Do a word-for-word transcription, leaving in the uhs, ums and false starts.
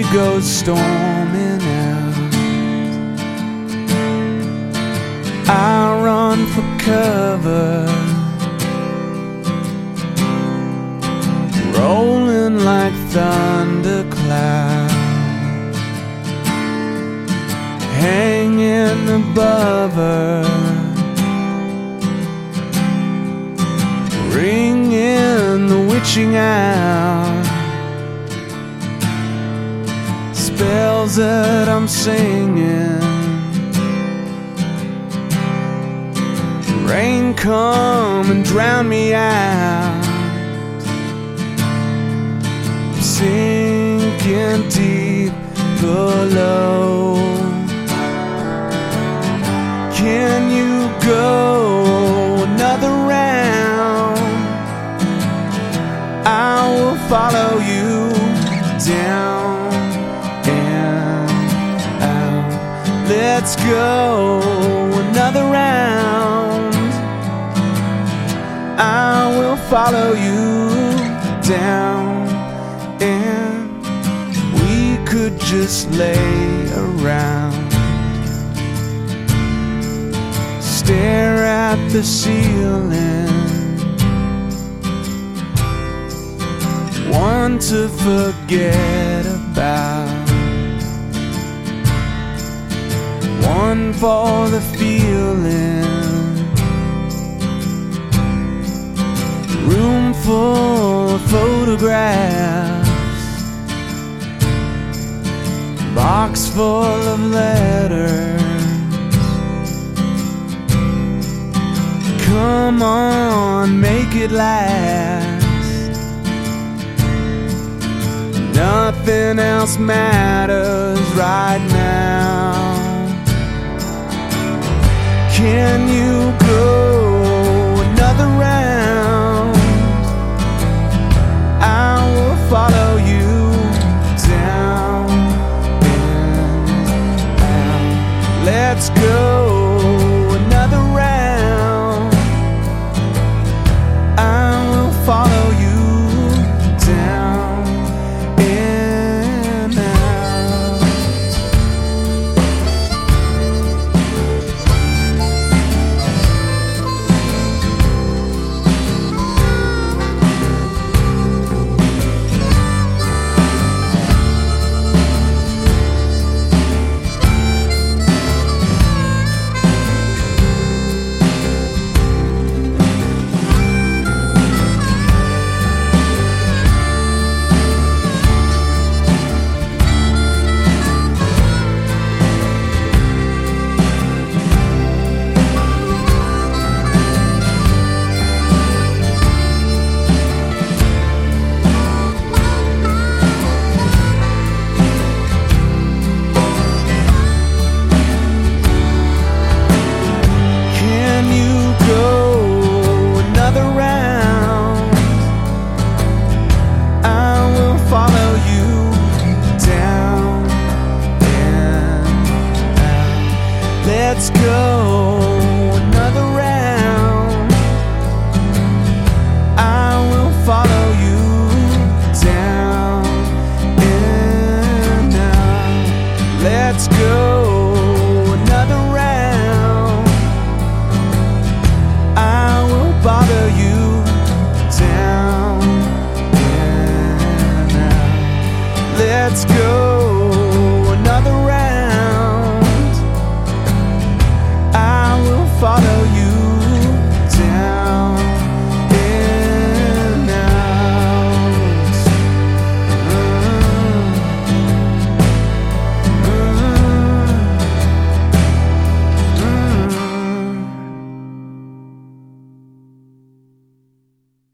goes storming out. I run for cover, rolling like thunderclouds, hanging above her, ringing the witching hour. Spells that I'm singing, rain come and drown me out. I'm sinking deep below. Can you go another round? I will follow you down. Let's go another round. I will follow you down, and we could just lay around, stare at the ceiling, one to forget about, one for the feeling, room full of photographs, box full of letters. Come on, make it last. Nothing else matters right now. Can you go another round? I will follow you down and out. Let's go another round. I will follow you down and out. Let's go another round. I will follow you down and out. Let's go another round. I will bother you down and out. Let's go.